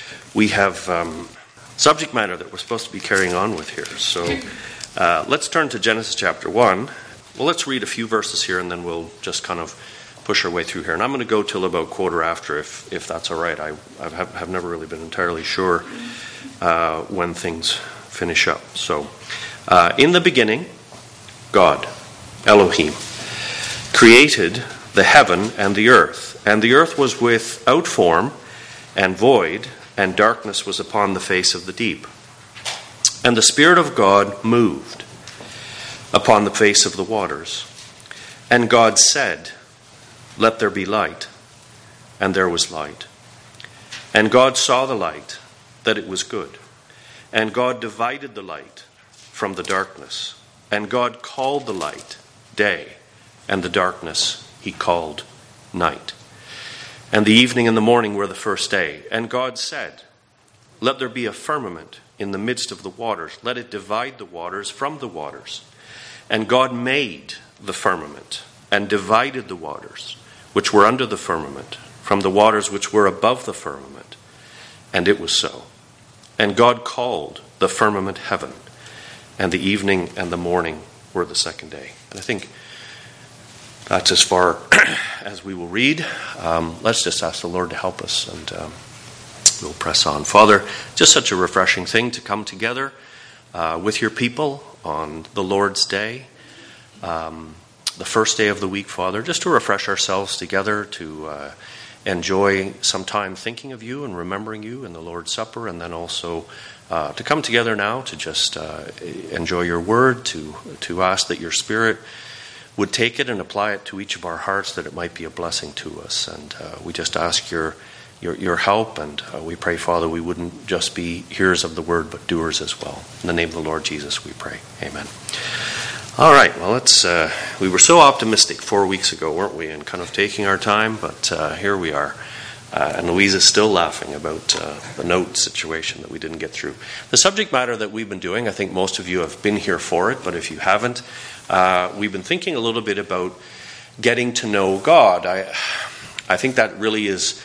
we have subject matter that we're supposed to be carrying on with here. So let's turn to Genesis chapter 1. Well, let's read a few verses here and then we'll just kind of push our way through here. And I'm going to go till about quarter after, if that's all right. I have never really been entirely sure when things finish up. So, in the beginning, God, Elohim, created the heaven and the earth was without form and void, and darkness was upon the face of the deep. And the Spirit of God moved upon the face of the waters. And God said, "Let there be light." And there was light. And God saw the light, that it was good. And God divided the light from the darkness. And God called the light day, and the darkness he called night. And the evening and the morning were the first day. And God said, "Let there be a firmament in the midst of the waters. Let it divide the waters from the waters." And God made the firmament, and divided the waters which were under the firmament from the waters which were above the firmament. And it was so. And God called the firmament heaven. And the evening and the morning were the second day. And I think that's as far as we will read. Let's just ask the Lord to help us, and we'll press on. Father, just such a refreshing thing to come together with your people on the Lord's Day, the first day of the week, Father, just to refresh ourselves together, to enjoy some time thinking of you and remembering you in the Lord's Supper, and then also to come together now to just enjoy your word, to ask that your Spirit would take it and apply it to each of our hearts, that it might be a blessing to us. And we just ask your help, and we pray, Father, we wouldn't just be hearers of the word, but doers as well. In the name of the Lord Jesus, we pray. Amen. All right, well, we were so optimistic 4 weeks ago, weren't we, and kind of taking our time, but here we are. And Louise is still laughing about the note situation that we didn't get through. The subject matter that we've been doing, I think most of you have been here for it, but if you haven't, we've been thinking a little bit about getting to know God. I think that really is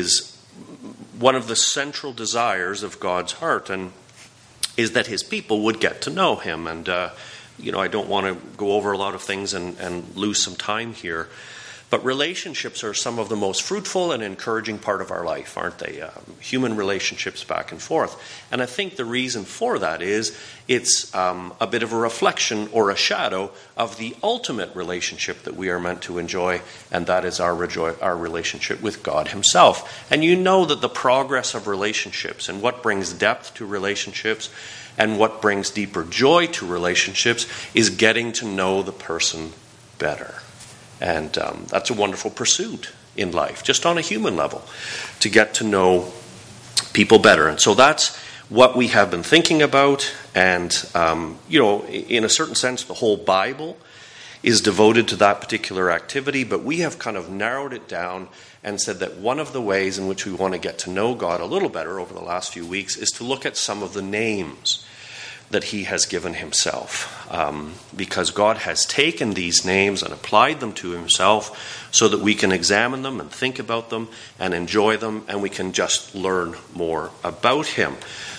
one of the central desires of God's heart, and is that his people would get to know him. And I don't want to go over a lot of things and lose some time here, but relationships are some of the most fruitful and encouraging part of our life, aren't they? Human relationships back and forth. And I think the reason for that is it's a bit of a reflection or a shadow of the ultimate relationship that we are meant to enjoy, and that is our relationship with God himself. And you know that the progress of relationships and what brings depth to relationships and what brings deeper joy to relationships is getting to know the person better. And that's a wonderful pursuit in life, just on a human level, to get to know people better. And so that's what we have been thinking about. And, in a certain sense, the whole Bible is devoted to that particular activity. But we have kind of narrowed it down and said that one of the ways in which we want to get to know God a little better over the last few weeks is to look at some of the names that he has given himself, because God has taken these names and applied them to himself so that we can examine them and think about them and enjoy them, and we can just learn more about him.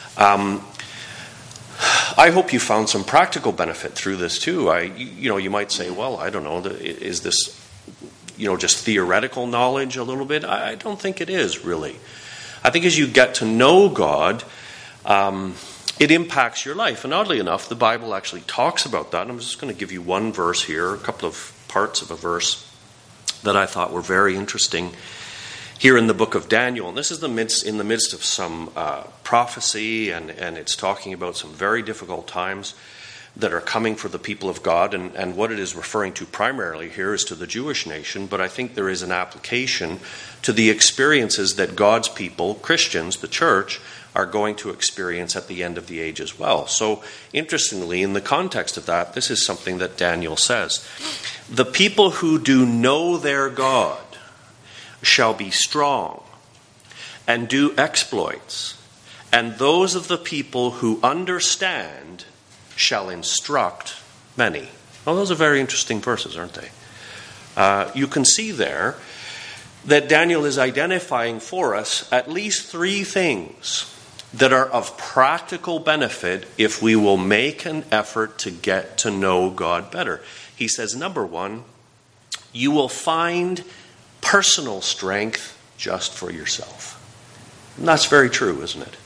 I hope you found some practical benefit through this too. You might say, well, I don't know, is this just theoretical knowledge a little bit? I don't think it is, really. I think as you get to know God, it impacts your life. And oddly enough, the Bible actually talks about that. I'm just going to give you one verse here, a couple of parts of a verse that I thought were very interesting here in the book of Daniel. And this is in the midst of some prophecy, and it's talking about some very difficult times that are coming for the people of God. And what it is referring to primarily here is to the Jewish nation, but I think there is an application to the experiences that God's people, Christians, the church, are going to experience at the end of the age as well. So, interestingly, in the context of that, this is something that Daniel says. The people who do know their God shall be strong and do exploits, and those of the people who understand shall instruct many. Well, those are very interesting verses, aren't they? You can see there that Daniel is identifying for us at least three things that are of practical benefit if we will make an effort to get to know God better. He says, number one, you will find personal strength just for yourself. And that's very true, isn't it?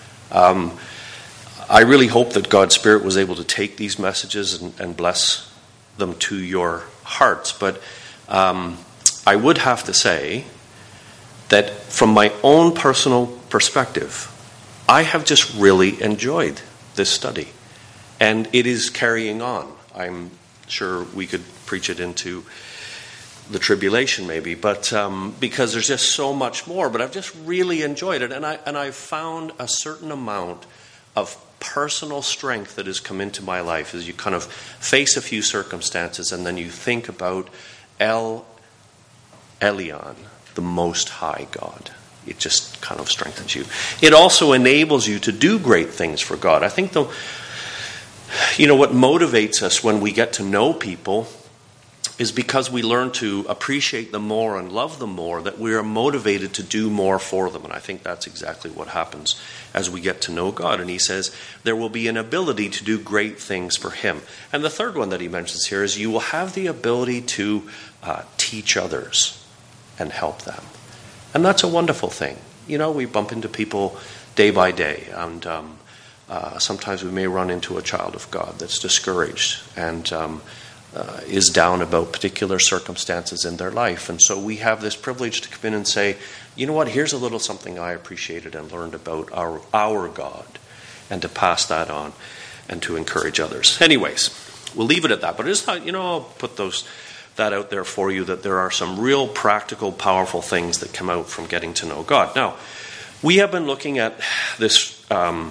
I really hope that God's Spirit was able to take these messages and bless them to your hearts. But I would have to say that from my own personal perspective, I have just really enjoyed this study. And it is carrying on. I'm sure we could preach it into the tribulation maybe, but because there's just so much more. But I've just really enjoyed it. And I've found a certain amount of personal strength that has come into my life as you kind of face a few circumstances and then you think about El Elyon, the Most High God. It just kind of strengthens you. It also enables you to do great things for God. I think what motivates us when we get to know people is because we learn to appreciate them more and love them more, that we are motivated to do more for them. And I think that's exactly what happens as we get to know God. And he says there will be an ability to do great things for him. And the third one that he mentions here is you will have the ability to teach others and help them. And that's a wonderful thing. We bump into people day by day, and sometimes we may run into a child of God that's discouraged and is down about particular circumstances in their life. And so we have this privilege to come in and say, you know what, here's a little something I appreciated and learned about our God, and to pass that on and to encourage others. Anyways, we'll leave it at that. But I just thought, I'll put that out there for you, that there are some real practical, powerful things that come out from getting to know God. Now, we have been looking at this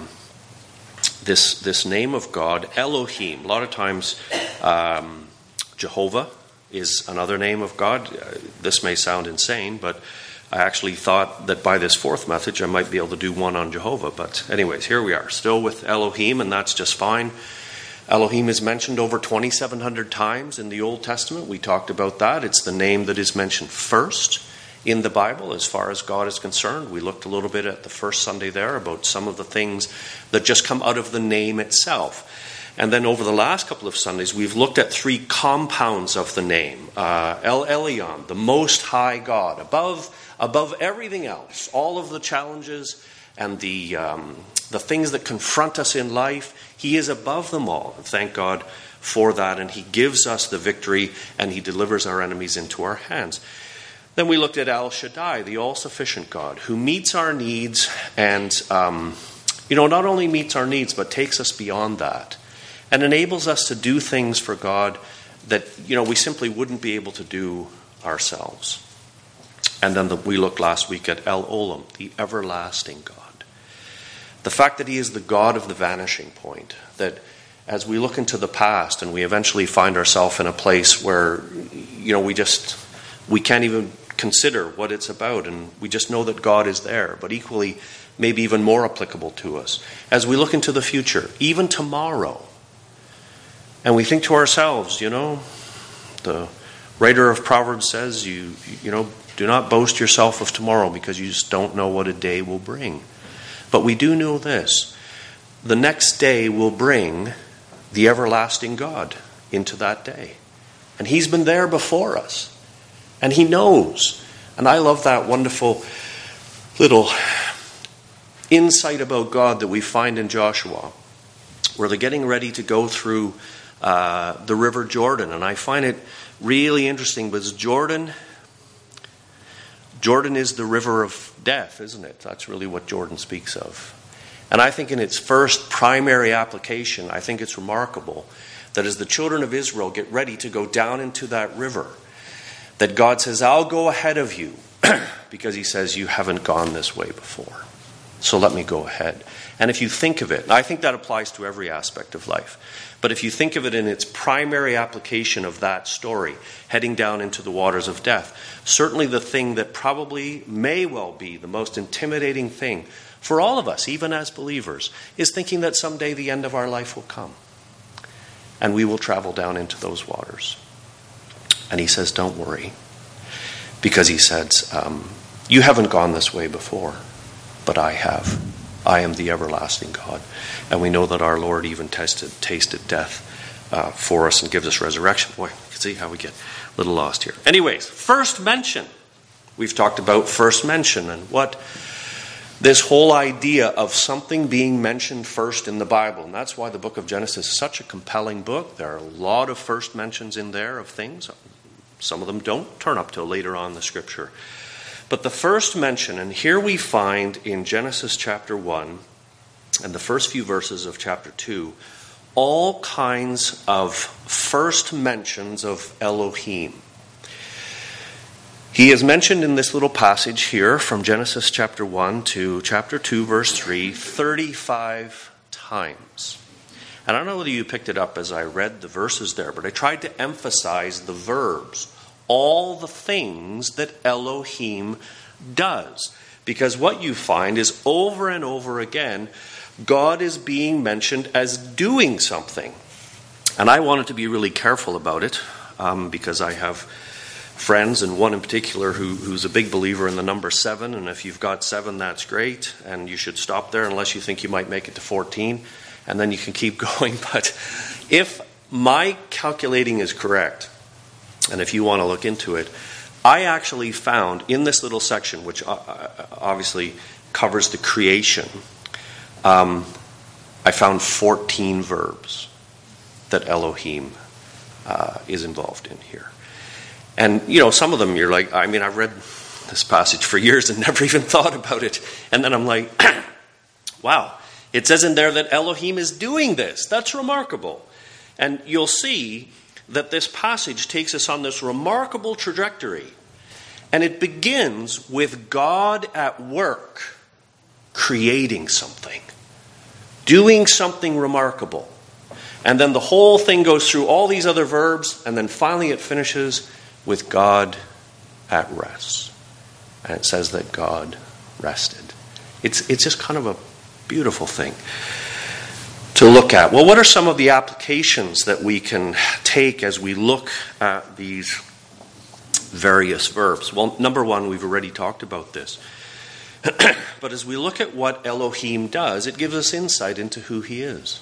this name of God, Elohim. A lot of times, Jehovah is another name of God. This may sound insane, but I actually thought that by this fourth message I might be able to do one on Jehovah. But anyways, here we are, still with Elohim, and that's just fine. Elohim is mentioned over 2,700 times in the Old Testament. We talked about that. It's the name that is mentioned first in the Bible as far as God is concerned. We looked a little bit at the first Sunday there about some of the things that just come out of the name itself. And then over the last couple of Sundays, we've looked at three compounds of the name. El Elyon, the Most High God, above everything else, all of the challenges and the things that confront us in life, he is above them all. And thank God for that. And he gives us the victory, and he delivers our enemies into our hands. Then we looked at El Shaddai, the all-sufficient God, who meets our needs and, not only meets our needs, but takes us beyond that and enables us to do things for God that, we simply wouldn't be able to do ourselves. And then we looked last week at El Olam, the everlasting God. The fact that he is the God of the vanishing point, that as we look into the past and we eventually find ourselves in a place where, we can't even consider what it's about, and we just know that God is there, but equally, maybe even more applicable to us. As we look into the future, even tomorrow, and we think to ourselves, the writer of Proverbs says, you do not boast yourself of tomorrow because you just don't know what a day will bring. But we do know this. The next day will bring the everlasting God into that day. And he's been there before us. And he knows. And I love that wonderful little insight about God that we find in Joshua, where they're getting ready to go through the River Jordan. And I find it really interesting because Jordan is the river of death, isn't it? That's really what Jordan speaks of. And I think in its first primary application, I think it's remarkable that as the children of Israel get ready to go down into that river, that God says, I'll go ahead of you, because he says, you haven't gone this way before. So let me go ahead. And if you think of it, and I think that applies to every aspect of life, but if you think of it in its primary application of that story, heading down into the waters of death, certainly the thing that probably may well be the most intimidating thing for all of us, even as believers, is thinking that someday the end of our life will come and we will travel down into those waters. And he says, don't worry, because he says, you haven't gone this way before, but I have. I am the everlasting God. And we know that our Lord even tasted death for us and gives us resurrection. Boy, you can see how we get a little lost here. Anyways, first mention. We've talked about first mention and what this whole idea of something being mentioned first in the Bible. And that's why the book of Genesis is such a compelling book. There are a lot of first mentions in there of things. Some of them don't turn up till later on in the scripture. But the first mention, and here we find in Genesis chapter 1 and the first few verses of chapter 2, all kinds of first mentions of Elohim. He is mentioned in this little passage here from Genesis chapter 1 to chapter 2 verse 3 35 times. And I don't know whether you picked it up as I read the verses there, but I tried to emphasize the verbs, all the things that Elohim does. Because what you find is over and over again, God is being mentioned as doing something. And I wanted to be really careful about it because I have friends, and one in particular who's a big believer in the number 7, and if you've got 7, that's great, and you should stop there unless you think you might make it to 14, and then you can keep going. But if my calculating is correct, and if you want to look into it, I actually found in this little section, which obviously covers the creation, I found 14 verbs that Elohim is involved in here. And, some of them you're like, I've read this passage for years and never even thought about it. And then I'm like, wow, it says in there that Elohim is doing this. That's remarkable. And you'll see that this passage takes us on this remarkable trajectory. And it begins with God at work, creating something, doing something remarkable. And then the whole thing goes through all these other verbs, and then finally it finishes with God at rest. And it says that God rested. It's just kind of a beautiful thing to look at. Well, what are some of the applications that we can take as we look at these various verbs? Well, number one, we've already talked about this. But as we look at what Elohim does, it gives us insight into who he is.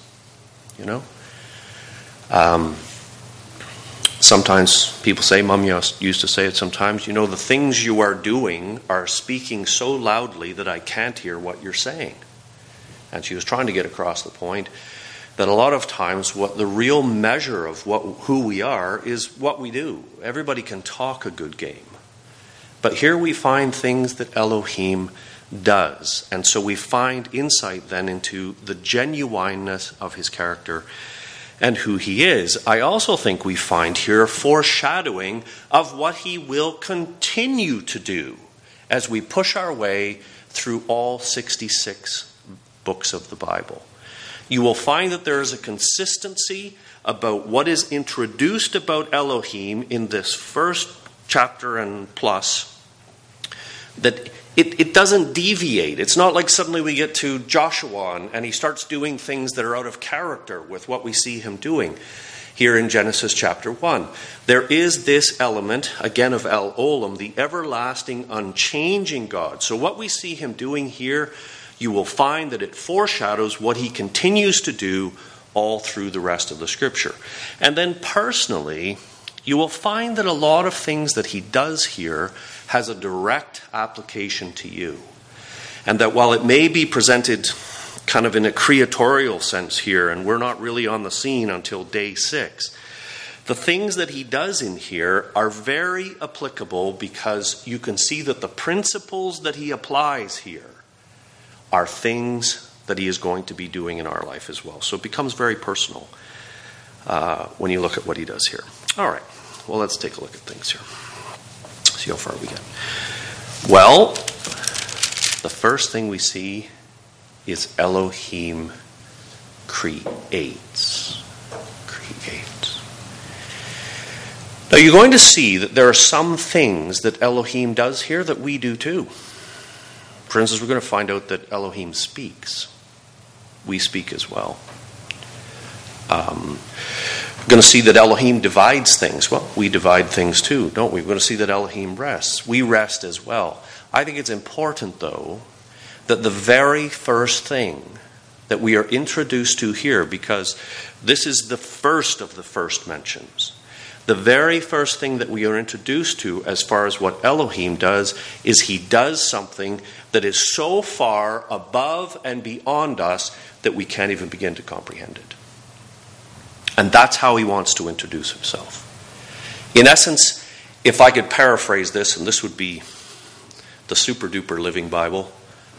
Sometimes people say, Mom used to say it sometimes, the things you are doing are speaking so loudly that I can't hear what you're saying. And she was trying to get across the point that a lot of times what the real measure of who we are is what we do. Everybody can talk a good game. But here we find things that Elohim does. And so we find insight then into the genuineness of his character and who he is. I also think we find here foreshadowing of what he will continue to do as we push our way through all 66 books of the Bible. You will find that there is a consistency about what is introduced about Elohim in this first chapter and plus, that it doesn't deviate. It's not like suddenly we get to Joshua and he starts doing things that are out of character with what we see him doing here in Genesis chapter 1. There is this element, again, of El Olam, the everlasting, unchanging God. So what we see him doing here, you will find that it foreshadows what he continues to do all through the rest of the scripture. And then personally, you will find that a lot of things that he does here has a direct application to you. And that while it may be presented kind of in a creatorial sense here, and we're not really on the scene until day 6, the things that he does in here are very applicable because you can see that the principles that he applies here are things that he is going to be doing in our life as well. So it becomes very personal when you look at what he does here. All right, well, let's take a look at things here. See how far we get. Well, the first thing we see is Elohim creates. Now you're going to see that there are some things that Elohim does here that we do too. For instance, we're going to find out that Elohim speaks. We speak as well. going to see that Elohim divides things. Well, we divide things too, don't we? We're going to see that Elohim rests. We rest as well. I think it's important, though, that the very first thing that we are introduced to here, because this is the first of the first mentions, the very first thing that we are introduced to as far as what Elohim does is he does something that is so far above and beyond us that we can't even begin to comprehend it. And that's how he wants to introduce himself. In essence, if I could paraphrase this, and this would be the super-duper Living Bible,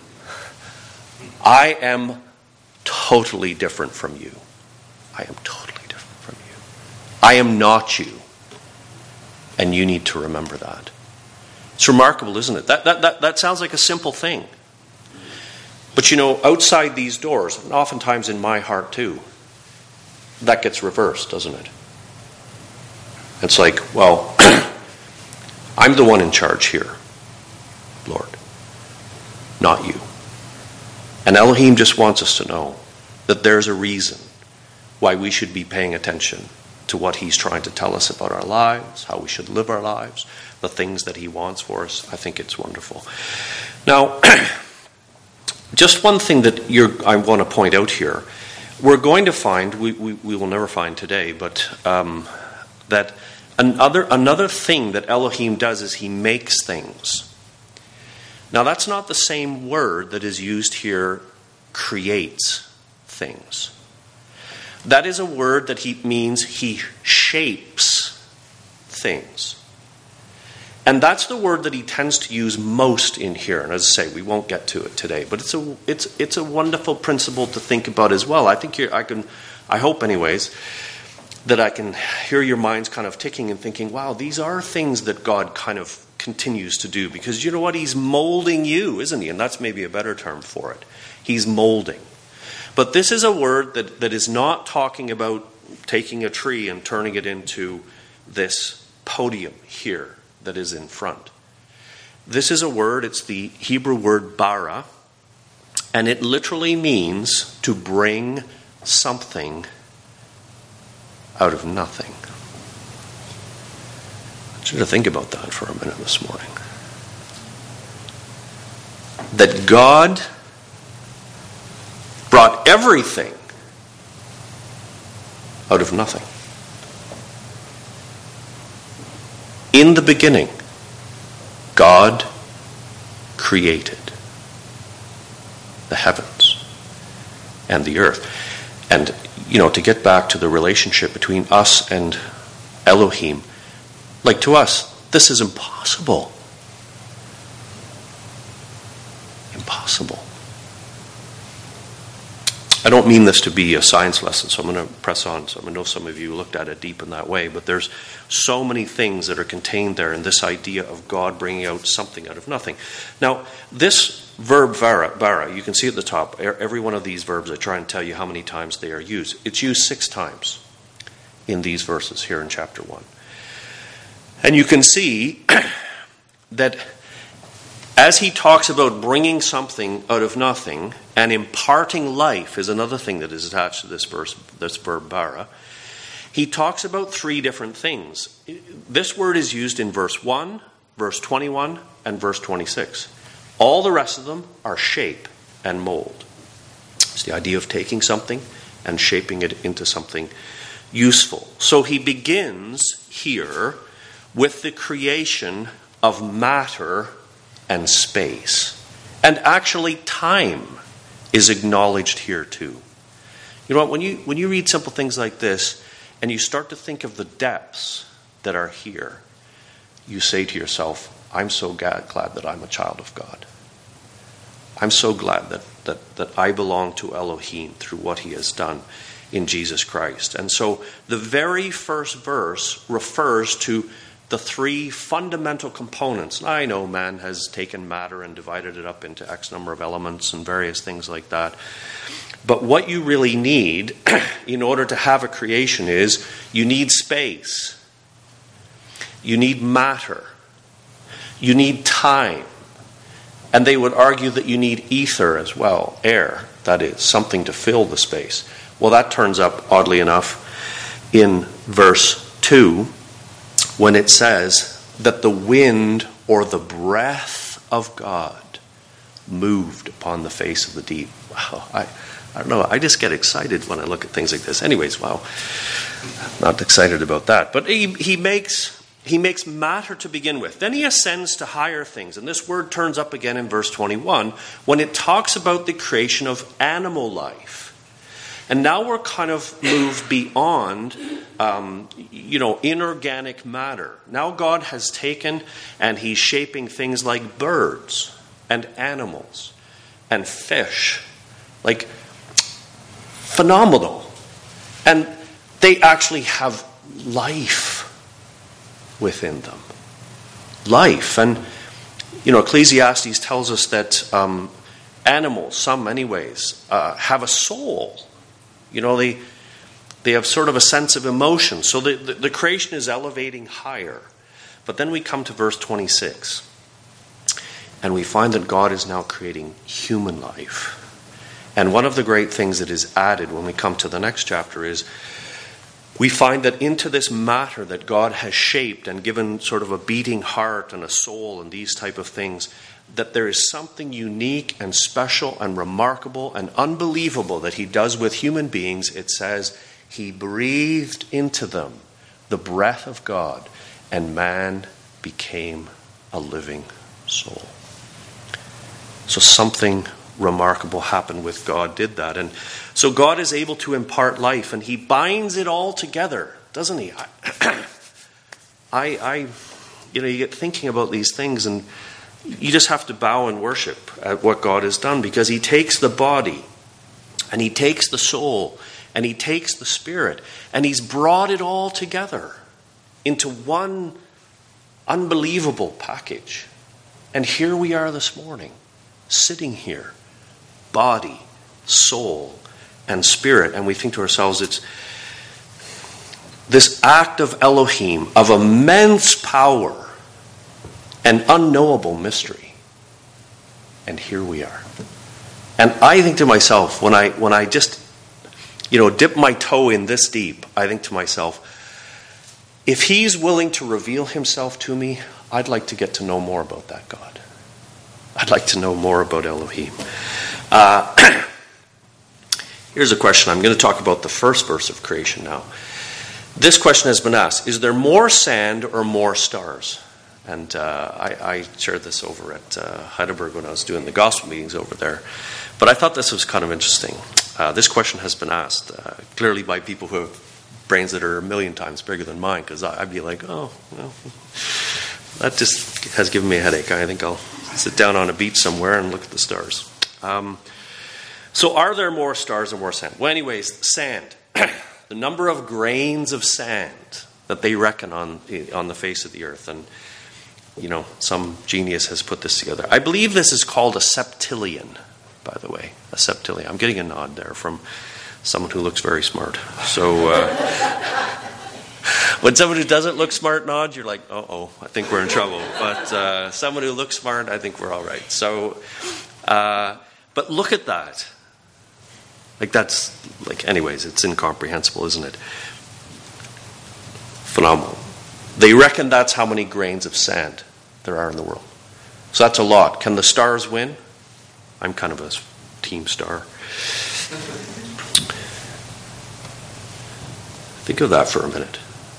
I am totally different from you. I am totally different from you. I am not you. And you need to remember that. It's remarkable, isn't it? That sounds like a simple thing. But you know, outside these doors, and oftentimes in my heart too, that gets reversed, doesn't it? It's like, well, I'm the one in charge here, Lord, not you. And Elohim just wants us to know that there's a reason why we should be paying attention to what he's trying to tell us about our lives, how we should live our lives, the things that he wants for us. I think it's wonderful. Now, just one thing that I want to point out here. We're going to find, we will never find today, but that another thing that Elohim does is he makes things. Now, that's not the same word that is used here, creates things. That is a word that means he shapes things. And that's the word that he tends to use most in here. And as I say, we won't get to it today, but it's a wonderful principle to think about as well. I think I hope anyways, that I can hear your minds kind of ticking and thinking, wow, these are things that God kind of continues to do, because you know what? He's molding you, isn't he? And that's maybe a better term for it. He's molding. But this is a word that is not talking about taking a tree and turning it into this podium here that is in front. This is a word, it's the Hebrew word bara, and it literally means to bring something out of nothing. I want you to think about that for a minute this morning. That God brought everything out of nothing. In the beginning, God created the heavens and the earth. And, you know, to get back to the relationship between us and Elohim, like to us, this is impossible. Impossible. I don't mean this to be a science lesson, so I'm going to press on. So I know some of you looked at it deep in that way, but there's so many things that are contained there in this idea of God bringing out something out of nothing. Now, this verb bara, you can see at the top, every one of these verbs, I try and tell you how many times they are used. It's used 6 times in these verses here in chapter 1. And you can see that as he talks about bringing something out of nothing and imparting life is another thing that is attached to this verb bara, he talks about 3 different things. This word is used in verse 1, verse 21, and verse 26. All the rest of them are shape and mold. It's the idea of taking something and shaping it into something useful. So he begins here with the creation of matter and space. And actually time is acknowledged here too. You know what, when you read simple things like this and you start to think of the depths that are here, you say to yourself, I'm so glad that I'm a child of God. I'm so glad that I belong to Elohim through what he has done in Jesus Christ. And so the very first verse refers to the 3 fundamental components. I know man has taken matter and divided it up into X number of elements and various things like that. But what you really need in order to have a creation is you need space. You need matter. You need time. And they would argue that you need ether as well, air, that is, something to fill the space. Well, that turns up, oddly enough, in verse 2 when it says that the wind or the breath of God moved upon the face of the deep. Wow, I don't know, I just get excited when I look at things like this. Anyways, wow, not excited about that. But he makes matter to begin with. Then he ascends to higher things. And this word turns up again in verse 21 when it talks about the creation of animal life. And now we're kind of moved beyond, inorganic matter. Now God has taken and he's shaping things like birds and animals and fish. Like, phenomenal. And they actually have life within them. Life. And, Ecclesiastes tells us that animals, some anyways, have a soul. They have sort of a sense of emotion. So the creation is elevating higher. But then we come to verse 26. And we find that God is now creating human life. And one of the great things that is added when we come to the next chapter is we find that into this matter that God has shaped and given sort of a beating heart and a soul and these type of things, that there is something unique and special and remarkable and unbelievable that he does with human beings. It says he breathed into them the breath of God, and man became a living soul. So something remarkable happened with God did that. And so God is able to impart life, and he binds it all together, doesn't he? You get thinking about these things, and you just have to bow and worship at what God has done, because he takes the body and he takes the soul and he takes the spirit, and he's brought it all together into one unbelievable package. And here we are this morning, sitting here, body, soul, and spirit, and we think to ourselves, it's this act of Elohim, of immense power and unknowable mystery. And here we are. And I think to myself, when I just dip my toe in this deep, I think to myself, if he's willing to reveal himself to me, I'd like to get to know more about that God. I'd like to know more about Elohim. Here's a question. I'm going to talk about the first verse of creation now. This question has been asked: is there more sand or more stars? And I shared this over at Heidelberg when I was doing the gospel meetings over there. But I thought this was kind of interesting. This question has been asked clearly by people who have brains that are a million times bigger than mine, because I'd be like, oh, well, that just has given me a headache. I think I'll sit down on a beach somewhere and look at the stars. So are there more stars or more sand? Well, anyways, sand. The number of grains of sand that they reckon on the face of the earth. And, some genius has put this together. I believe this is called a septillion, by the way. A septillion. I'm getting a nod there from someone who looks very smart. So when someone who doesn't look smart nods, you're like, uh-oh, I think we're in trouble. But someone who looks smart, I think we're all right. So, but look at that. Anyways, it's incomprehensible, isn't it? Phenomenal. They reckon that's how many grains of sand there are in the world. So that's a lot. Can the stars win? I'm kind of a team star. Think of that for a minute.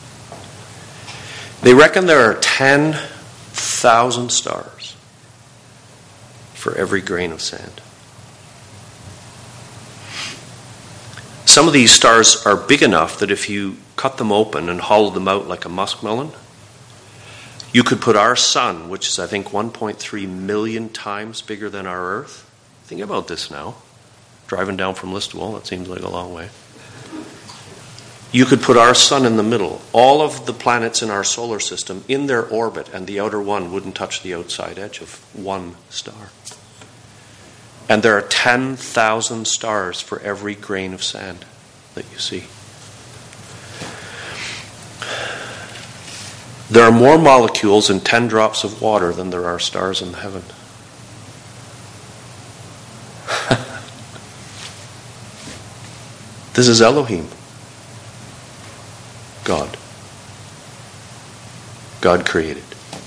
They reckon there are 10,000 stars for every grain of sand. Some of these stars are big enough that if you cut them open and hollow them out like a muskmelon, you could put our sun, which is I think 1.3 million times bigger than our Earth. Think about this now. Driving down from Listowel, that seems like a long way. You could put our sun in the middle. All of the planets in our solar system in their orbit, and the outer one wouldn't touch the outside edge of one star. And there are 10,000 stars for every grain of sand that you see. There are more molecules in 10 drops of water than there are stars in heaven. This is Elohim. God. God created.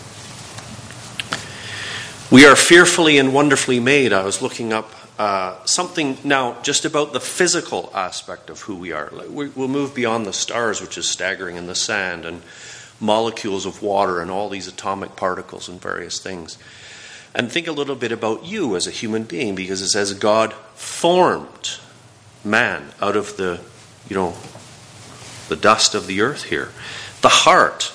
We are fearfully and wonderfully made. I was looking up something now just about the physical aspect of who we are. We'll move beyond the stars, which is staggering, and the sand and molecules of water and all these atomic particles and various things. And think a little bit about you as a human being, because it says God formed man out of the dust of the earth here. The heart.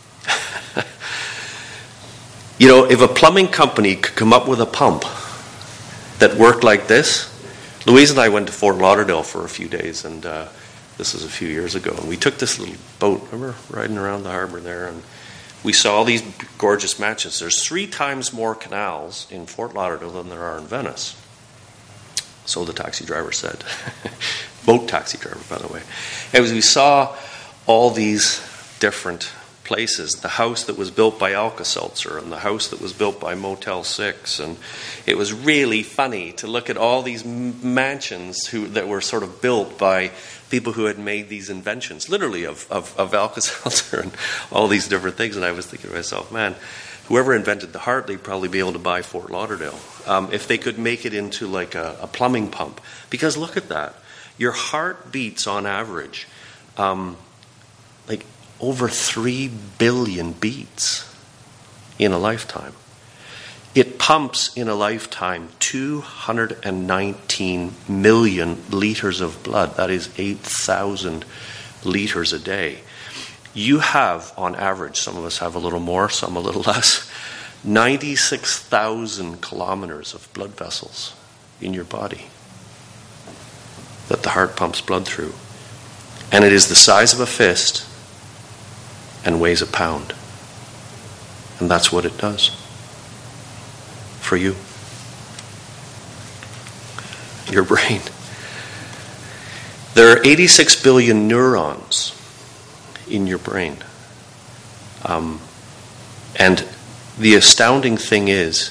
If a plumbing company could come up with a pump that worked like this. Louise and I went to Fort Lauderdale for a few days, and this was a few years ago. And we took this little boat, remember, riding around the harbor there, and we saw all these gorgeous mansions. There's 3 times more canals in Fort Lauderdale than there are in Venice. So the taxi driver said. Boat taxi driver, by the way. And we saw all these different places. The house that was built by Alka-Seltzer and the house that was built by Motel 6. And it was really funny to look at all these mansions that were sort of built by people who had made these inventions, literally of Alka-Seltzer and all these different things. And I was thinking to myself, man, whoever invented the heart, they'd probably be able to buy Fort Lauderdale if they could make it into like a plumbing pump. Because look at that. Your heart beats on average like over 3 billion beats in a lifetime. It pumps in a lifetime 219 million liters of blood. That is 8,000 liters a day. You have, on average, some of us have a little more, some a little less, 96,000 kilometers of blood vessels in your body that the heart pumps blood through. And it is the size of a fist and weighs a pound. And that's what it does for you. Your brain. There are 86 billion neurons in your brain. And the astounding thing is,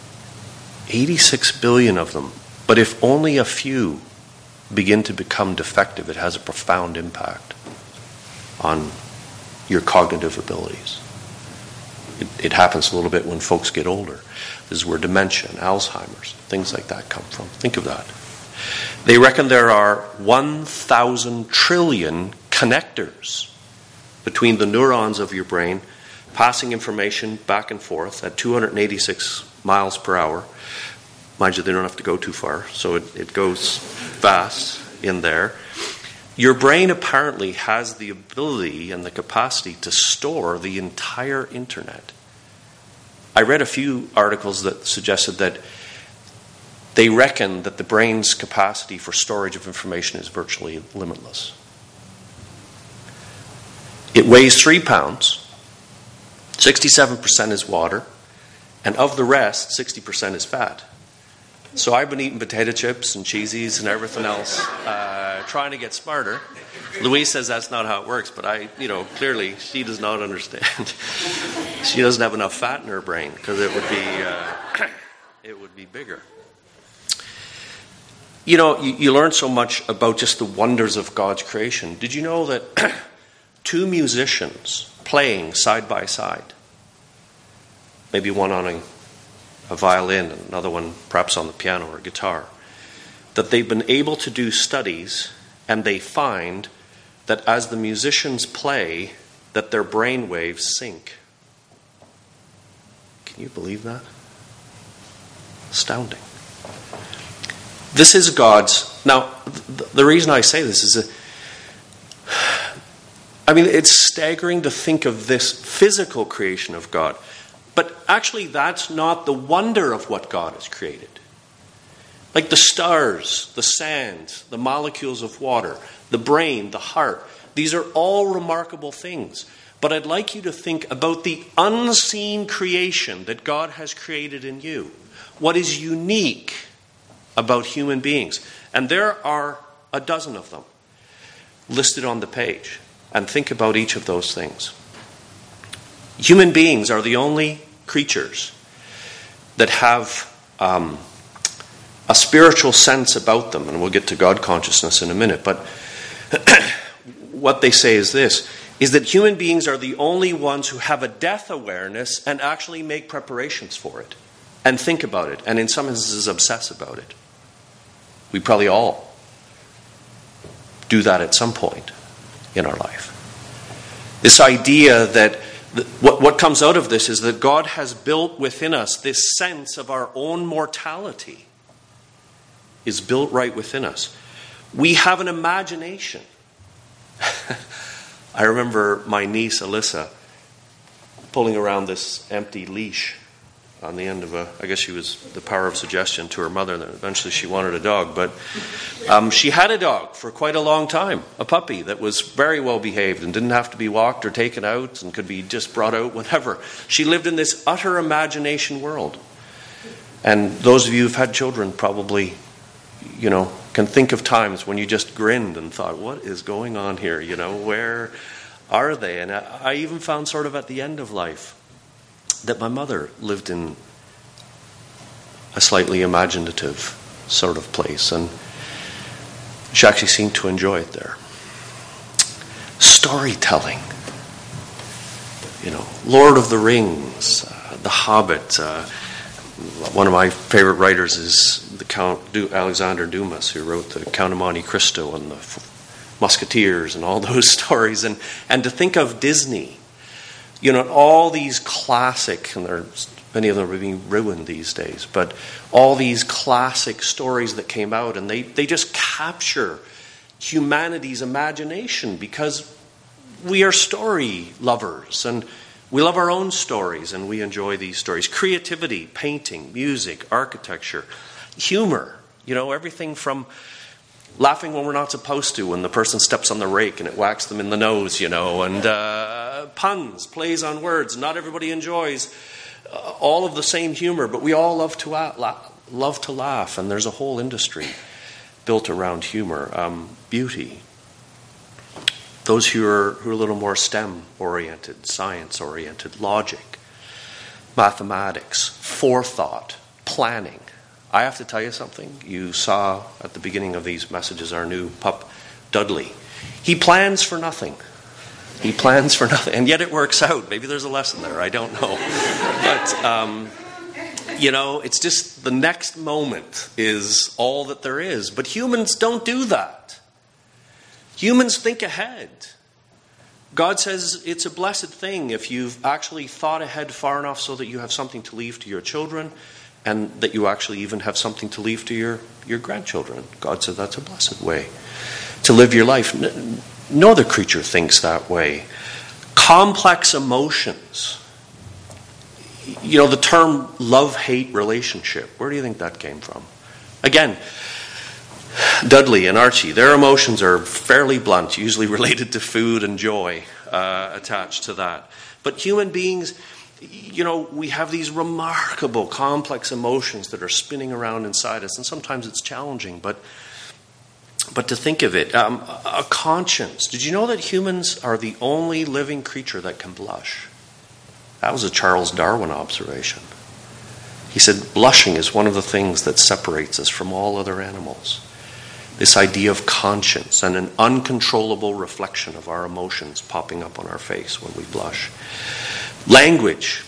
86 billion of them, but if only a few begin to become defective, it has a profound impact on your cognitive abilities. It happens a little bit when folks get older. This is where dementia and Alzheimer's, things like that come from. Think of that. They reckon there are 1,000 trillion connectors between the neurons of your brain, passing information back and forth at 286 miles per hour. Mind you, they don't have to go too far, so it goes fast in there. Your brain apparently has the ability and the capacity to store the entire internet. I read a few articles that suggested that they reckon that the brain's capacity for storage of information is virtually limitless. It weighs 3 pounds, 67% is water, and of the rest, 60% is fat. So I've been eating potato chips and cheesies and everything else, trying to get smarter. Louise says that's not how it works, but clearly she does not understand. She doesn't have enough fat in her brain because it would be bigger. You learn so much about just the wonders of God's creation. Did you know that 2 musicians playing side by side, maybe one on a violin and another one perhaps on the piano or guitar, that they've been able to do studies, and they find that as the musicians play, that their brain waves sync. Can you believe that? Astounding. This is God's... Now, the reason I say this is it's staggering to think of this physical creation of God. But actually, that's not the wonder of what God has created. Like the stars, the sand, the molecules of water, the brain, the heart. These are all remarkable things. But I'd like you to think about the unseen creation that God has created in you. What is unique about human beings. And there are a dozen of them listed on the page. And think about each of those things. Human beings are the only creatures that have a spiritual sense about them, and we'll get to God consciousness in a minute, but what they say is this: is that human beings are the only ones who have a death awareness and actually make preparations for it and think about it and in some instances obsess about it. We probably all do that at some point in our life. This idea that what comes out of this is that God has built within us this sense of our own mortality is built right within us. We have an imagination. I remember my niece Alyssa pulling around this empty leash on the end of I guess she was the power of suggestion to her mother, and then eventually she wanted a dog. But she had a dog for quite a long time, a puppy that was very well behaved and didn't have to be walked or taken out and could be just brought out whenever. She lived in this utter imagination world. And those of you who've had children probably, can think of times when you just grinned and thought, what is going on here? Where are they? And I even found sort of at the end of life that my mother lived in a slightly imaginative sort of place, and she actually seemed to enjoy it there. Storytelling. Lord of the Rings, The Hobbit. One of my favorite writers is the Count Alexander Dumas, who wrote the Count of Monte Cristo and the Musketeers and all those stories. And to think of Disney, all these classic, and many of them are being ruined these days, but all these classic stories that came out, and they just capture humanity's imagination because we are story lovers, and we love our own stories, and we enjoy these stories. Creativity, painting, music, architecture, humor, everything from laughing when we're not supposed to, when the person steps on the rake and it whacks them in the nose, and puns, plays on words. Not everybody enjoys all of the same humor, but we all love to laugh, and there's a whole industry built around humor. Beauty. Those who are a little more STEM-oriented, science-oriented, logic, mathematics, forethought, planning. I have to tell you something. You saw at the beginning of these messages our new pup, Dudley. He plans for nothing. He plans for nothing. And yet it works out. Maybe there's a lesson there. I don't know. But, it's just the next moment is all that there is. But humans don't do that. Humans think ahead. God says it's a blessed thing if you've actually thought ahead far enough so that you have something to leave to your children, and that you actually even have something to leave to your grandchildren. God said that's a blessed way to live your life. No other creature thinks that way. Complex emotions. The term love-hate relationship, where do you think that came from? Again, Dudley and Archie, their emotions are fairly blunt, usually related to food and joy attached to that. But human beings, we have these remarkable, complex emotions that are spinning around inside us, and sometimes it's challenging, but to think of it, a conscience. Did you know that humans are the only living creature that can blush? That was a Charles Darwin observation. He said blushing is one of the things that separates us from all other animals. This idea of conscience and an uncontrollable reflection of our emotions popping up on our face when we blush. Language.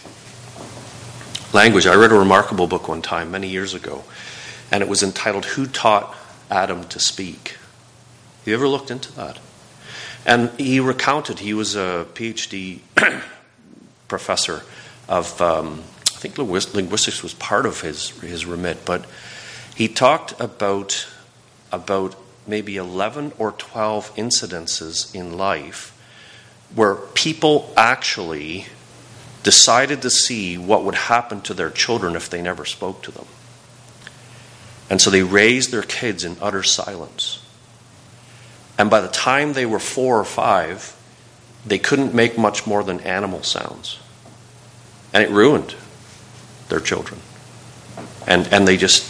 I read a remarkable book one time, many years ago, and it was entitled, Who Taught Adam to Speak? You ever looked into that? And he recounted, he was a PhD professor of, I think linguistics was part of his remit, but he talked about maybe 11 or 12 incidences in life where people actually decided to see what would happen to their children if they never spoke to them. And so they raised their kids in utter silence. And by the time they were 4 or 5, they couldn't make much more than animal sounds. And it ruined their children. And they just...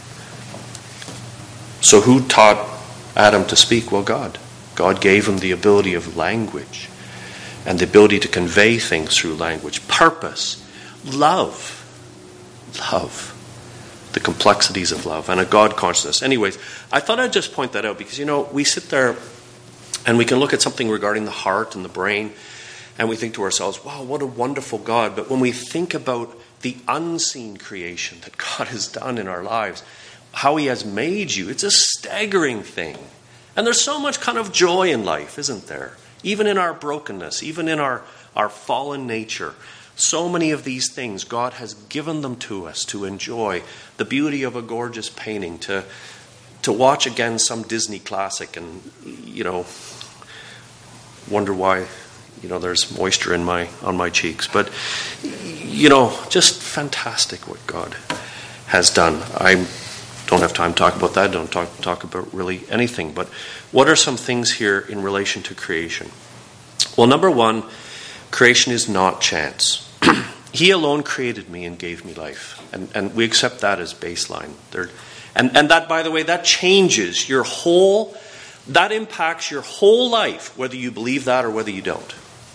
So who taught Adam to speak? Well, God. God gave him the ability of language and the ability to convey things through language. Purpose. Love. The complexities of love and a God consciousness. Anyways, I thought I'd just point that out because, we sit there And we can look at something regarding the heart and the brain, and we think to ourselves, wow, what a wonderful God. But when we think about the unseen creation that God has done in our lives, how he has made you, it's a staggering thing. And there's so much kind of joy in life, isn't there? Even in our brokenness, even in our fallen nature. So many of these things, God has given them to us to enjoy. The beauty of a gorgeous painting, to watch again some Disney classic and, wonder why, there's moisture on my cheeks. But, just fantastic what God has done. I don't have time to talk about that. Don't talk about really anything. But what are some things here in relation to creation? Well, number one, creation is not chance. He alone created me and gave me life. And we accept that as baseline. And that, by the way, that changes that impacts your whole life, whether you believe that or whether you don't.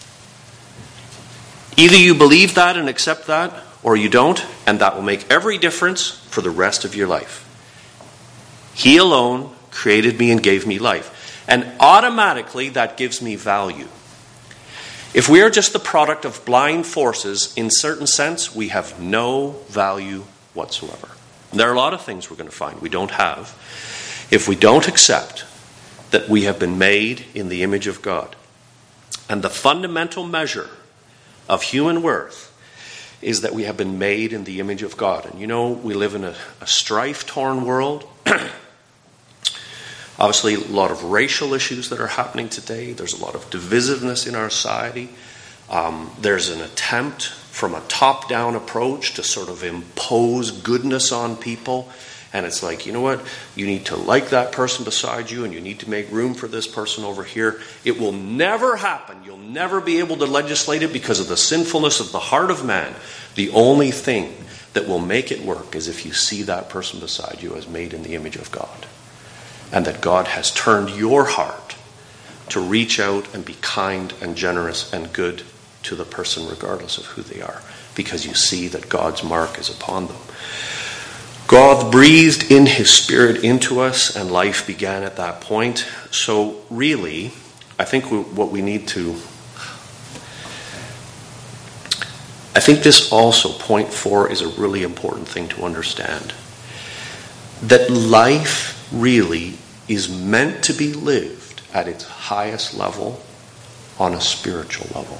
Either you believe that and accept that, or you don't, and that will make every difference for the rest of your life. He alone created me and gave me life. And automatically that gives me value. If we are just the product of blind forces, in certain sense, we have no value whatsoever. And there are a lot of things we're going to find we don't have if we don't accept that we have been made in the image of God. And the fundamental measure of human worth is that we have been made in the image of God. And we live in a strife-torn world. Obviously, a lot of racial issues that are happening today. There's a lot of divisiveness in our society. There's an attempt from a top-down approach to sort of impose goodness on people. And it's like, you know what? You need to like that person beside you, and you need to make room for this person over here. It will never happen. You'll never be able to legislate it because of the sinfulness of the heart of man. The only thing that will make it work is if you see that person beside you as made in the image of God. And that God has turned your heart to reach out and be kind and generous and good to the person regardless of who they are, because you see that God's mark is upon them. God breathed in his Spirit into us, and life began at that point. So really, I think what we need to... I think this also, point 4, is a really important thing to understand. That life really is meant to be lived at its highest level on a spiritual level.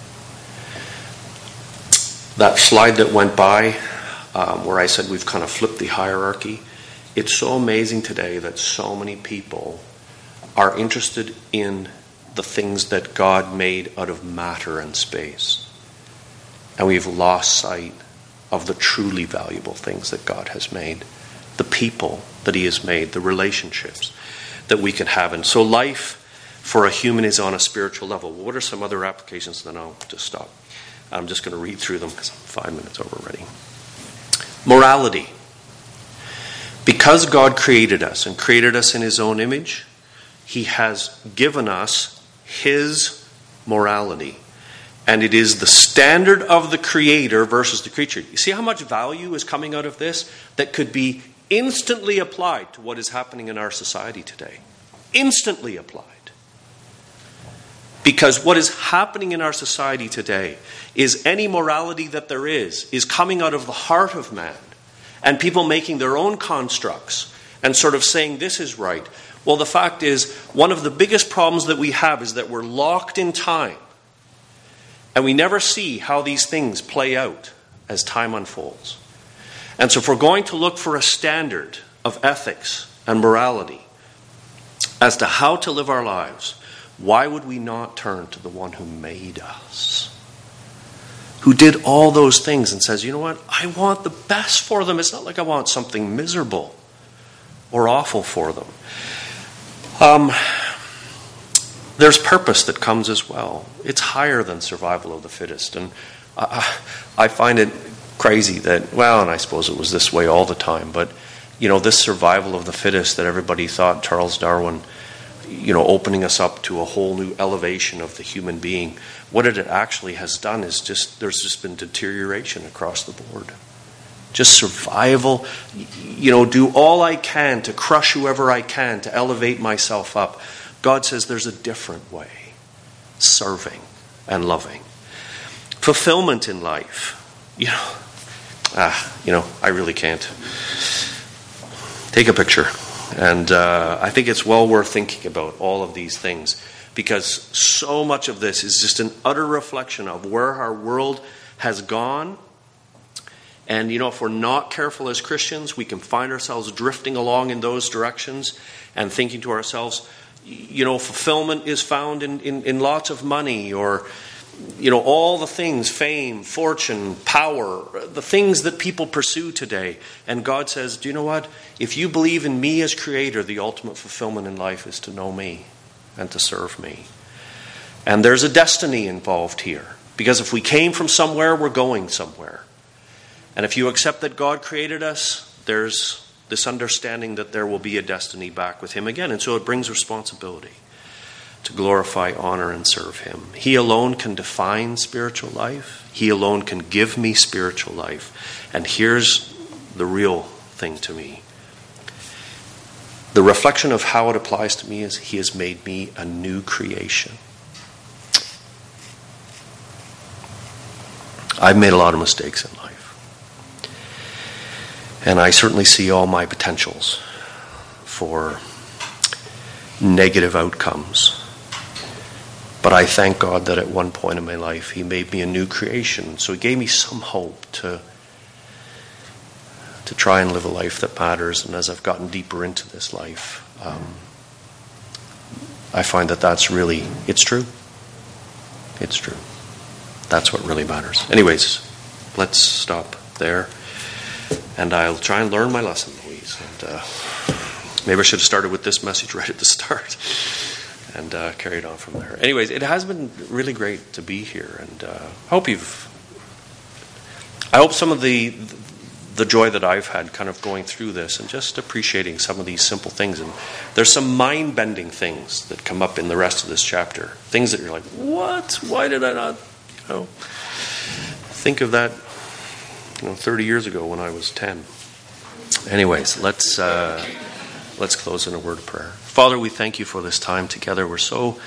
That slide that went by, where I said we've kind of flipped the hierarchy, it's so amazing today that so many people are interested in the things that God made out of matter and space. And we've lost sight of the truly valuable things that God has made. The people that he has made, the relationships that we can have. And so life for a human is on a spiritual level. What are some other applications? Then I'll just stop. I'm just going to read through them because I'm 5 minutes over already. Morality. Because God created us and created us in his own image, he has given us his morality. And it is the standard of the creator versus the creature. You see how much value is coming out of this that could be instantly applied to what is happening in our society today. Instantly applied. Because what is happening in our society today is any morality that there is coming out of the heart of man. And people making their own constructs and sort of saying this is right. Well, the fact is, one of the biggest problems that we have is that we're locked in time. And we never see how these things play out as time unfolds. And so if we're going to look for a standard of ethics and morality as to how to live our lives, why would we not turn to the one who made us? Who did all those things and says, you know what, I want the best for them. It's not like I want something miserable or awful for them. There's purpose that comes as well. It's higher than survival of the fittest. And I find it crazy that, well, and I suppose it was this way all the time, but, this survival of the fittest that everybody thought, Charles Darwin, opening us up to a whole new elevation of the human being, what it actually has done is there's just been deterioration across the board. Just survival, do all I can to crush whoever I can, to elevate myself up. God says there's a different way. Serving and loving. Fulfillment in life. I really can't. Take a picture. And I think it's well worth thinking about all of these things, because so much of this is just an utter reflection of where our world has gone. And, if we're not careful as Christians, we can find ourselves drifting along in those directions and thinking to ourselves, fulfillment is found in lots of money, or, all the things, fame, fortune, power, the things that people pursue today. And God says, do you know what? If you believe in me as Creator, the ultimate fulfillment in life is to know me and to serve me. And there's a destiny involved here, because if we came from somewhere, we're going somewhere. And if you accept that God created us, there's this understanding that there will be a destiny back with Him again. And so it brings responsibility to glorify, honor, and serve Him. He alone can define spiritual life. He alone can give me spiritual life. And here's the real thing to me. The reflection of how it applies to me is He has made me a new creation. I've made a lot of mistakes in life. And I certainly see all my potentials for negative outcomes. But I thank God that at one point in my life He made me a new creation. So He gave me some hope to try and live a life that matters. And as I've gotten deeper into this life, I find that that's really, it's true. It's true. That's what really matters. Anyways, let's stop there. And I'll try and learn my lesson, Louise. And maybe I should have started with this message right at the start and carried on from there. Anyways, it has been really great to be here. And I hope some of the joy that I've had kind of going through this and just appreciating some of these simple things. And there's some mind-bending things that come up in the rest of this chapter. Things that you're like, what? Why did I not, think of that 30 years ago when I was 10. Anyways, let's close in a word of prayer. Father, we thank You for this time together. We're so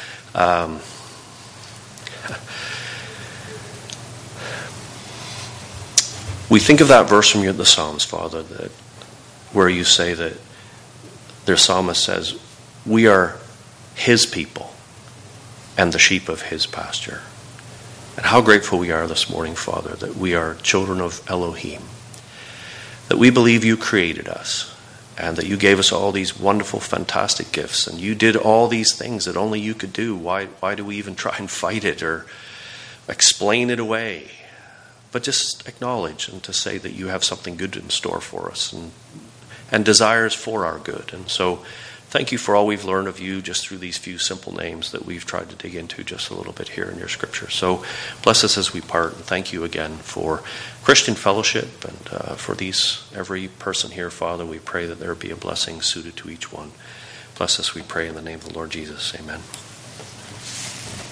we think of that verse from the Psalms, Father, that where You say that their psalmist says, we are His people and the sheep of His pasture. And how grateful we are this morning, Father, that we are children of Elohim, that we believe You created us, and that You gave us all these wonderful, fantastic gifts, and You did all these things that only You could do. Why do we even try and fight it or explain it away? But just acknowledge and to say that You have something good in store for us and desires for our good. And so thank You for all we've learned of You just through these few simple names that we've tried to dig into just a little bit here in Your scripture. So bless us as we part, and thank You again for Christian fellowship and for every person here, Father. We pray that there be a blessing suited to each one. Bless us, we pray, in the name of the Lord Jesus. Amen.